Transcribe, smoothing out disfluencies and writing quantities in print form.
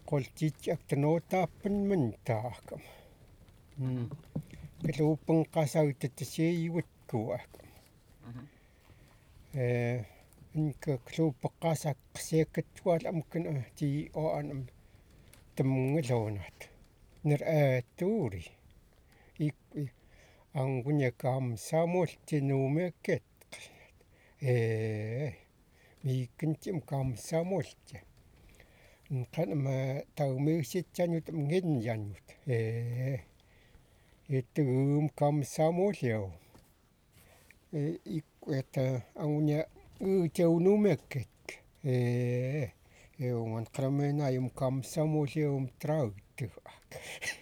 qoltiitx'aktanuutaappanman kaluupanqasagtatasiiwatku'akam inkakluupaqqasaqsiakattualamkana oanam tamngalunat ner'aatuuri anguñakamsaamulttinuumiakket miikintim kamsaamulttia nqanama taumiussitsanut nginyanut it'uum kamsaamulliau anguña uutiaunumiakket iuanqaraminaayum kamsaamullium trauttuaq